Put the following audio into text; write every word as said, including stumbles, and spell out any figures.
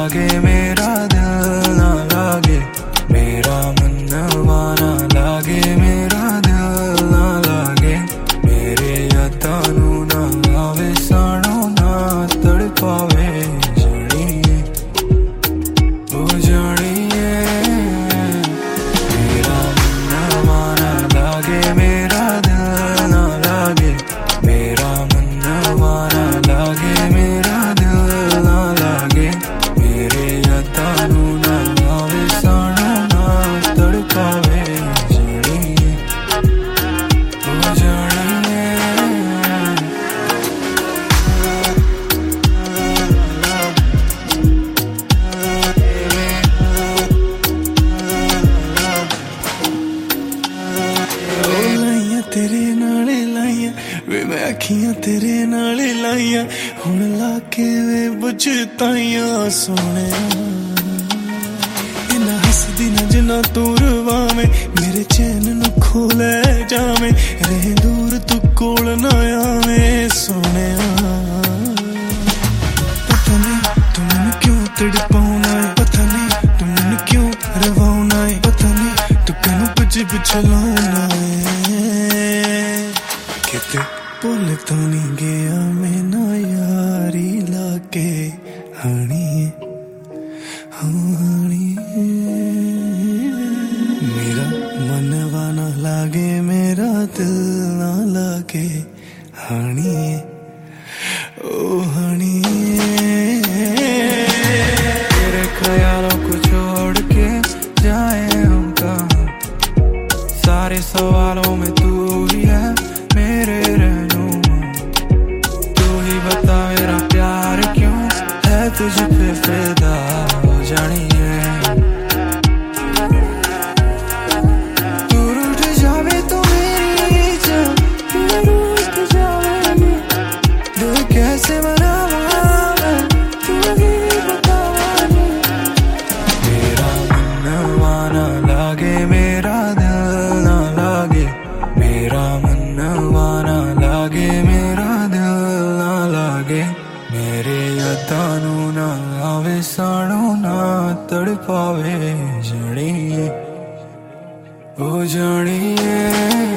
लागे मेरा दिल ना लागे, मेरा मनवा ना लागे, मेरा दिल ना लागे, मेरे यादां नू ना आवे साणो ना तड़पावे जानिए ओ जानिए। मेरा मनवा ना लागे, मेरा दिल ना लागे, मेरा मनवा ना लागे, मेरा दिल ना लागे, मेरे यादां नू ना आवे साणो ना तड़पावे जानिए ओ जानिए। लाइया तेरे नाले लाइया वे मैं अखियां तेरे नाले लाइया, हुण लाके वे बुझताइया सोने इना हसदी न जिना तू रवावे, मेरे चैन नु खोले जावे, रहे दूर तू कोल ना आवे सोने। पता नहीं तू मैनू क्यों तड़पाउना है, पता नहीं तू मैनू क्यों रवाउना है, पता नहीं तू कैनू पिछ पिछ लाउना है, किते भुल तो नहीं गया मैं ना यारी लाके हानी हानी। मेरा मनवा ना लागे, मेरा दिल ना लागे हानी ओ हानी। तेरे ख्यालों को छोड़ के जाए हम कहाँ, सारे सवालों में तू ही है मेरे रहनुमा, तू ही बता मेरा प्यार क्यों है तुझ पे फिदा हो जानिए। तू रूठ जावे तो मेरी जान, तू रूठ जावे दिल कैसे मनावा मैं, तू ही बता मेरा मनवा ना लागे, मेरा दिल ना लागे, मेरा मनवा ना लागे, मेरा दिल ना लागे, मेरे यादां नू ना आवे साणो ना तड़पावे जानिए ओ जानिए।